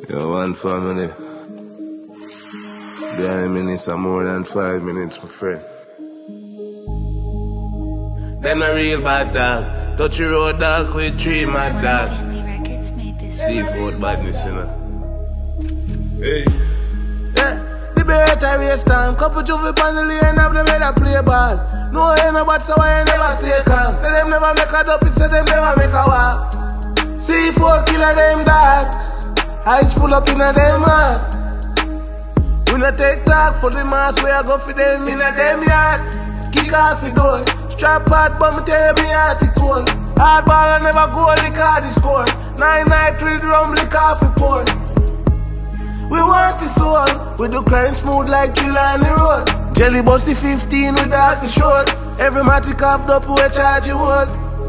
Yo, one family. Behind minutes are more than 5 minutes, my friend. Then a real bad dog. Touch the road dog with 3 mad dog. Seafood badness, you know. Hey. Yeah, the better race time. Couple juvie on the lane, have them made a play ball. No, ain't no but so I never stay calm. Say them never make a dup, it say them never make a walk. Seafood killer them dog. Eyes full up in a them heart. We not take talk for the mass, we a go for them in a them yard. Kick off the door. Strap hard, but me tell me heart it cold. Hard ball I never go, lick hard the score. 9-9-3 drum, lick off the port. We want the soul, we do crime smooth like Trilla on the road. Jelly Bossy 15 with that for short. Every matic half up, we charge you wood.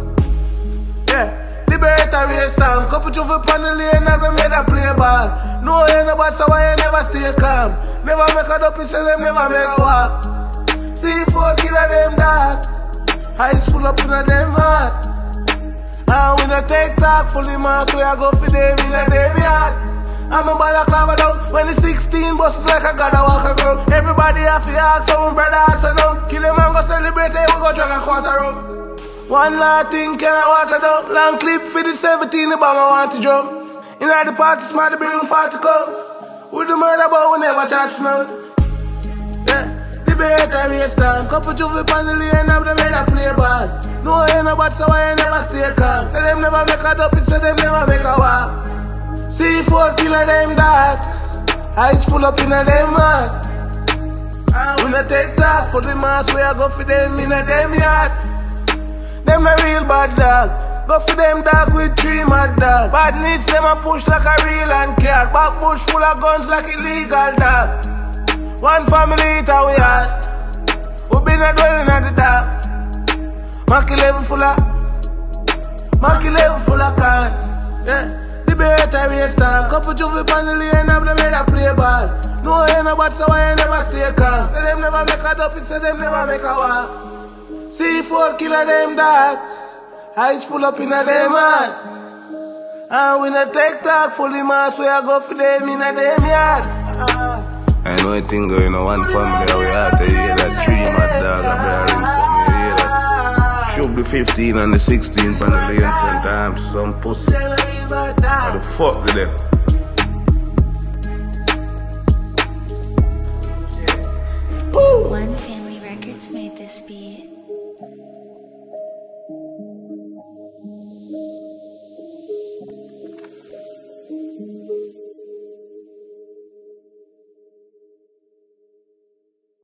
Yeah. Better race time. Couple juvie on the lane, never made a play ball. No, ain't no but so I never stay calm. Never make a dup, say them never make a walk. Seafood killer them dog. Eyes full up in a them heart. And we not take talk for the mass, we a go for them in a them yard. I'm a balaclava down. When the 16 buses like I gotta walk a girl. Everybody have to ask some brother ask no. Kill them and go celebrate it, we go drag a quarter rum. One last thing can I water down. Long clip for the 17, the bomb I want to jump. In the party, smart to bring far to come. We do murder, but we never charge none. Yeah, the better race time. Couple juvie on the lane, have them made a play ball. No, ain't no but so I never stay calm. Say them never make a dup, it say them never make a walk. Seafood killer them dog. Eyes full up in a them heart. And we not take talk for the mass, we a go for them in a them yard. Them a real bad dog. Go for them dog with 3 mad dog. Badness them a push like a real and cat. Back bush full of guns like illegal dog. One family it a we are. We been a dwelling at the dark. Monkey level full of can. Yeah, the better race time. Couple juvie on the lane, have them made a play ball. No, ain't no but so I never stay calm. Say them never make a dup, it say them never make a walk. Seafood killer them dog. Eyes full up in a them heart. And we not take talk for the mass, we a go for them in a them yard. I know a thing going on one family, we have to hear that 3 mad dog a bearing something, you hear that? Should be 15 and the 16 on the lane front time, some pussy. What the fuck with them? One Family Records made this beat.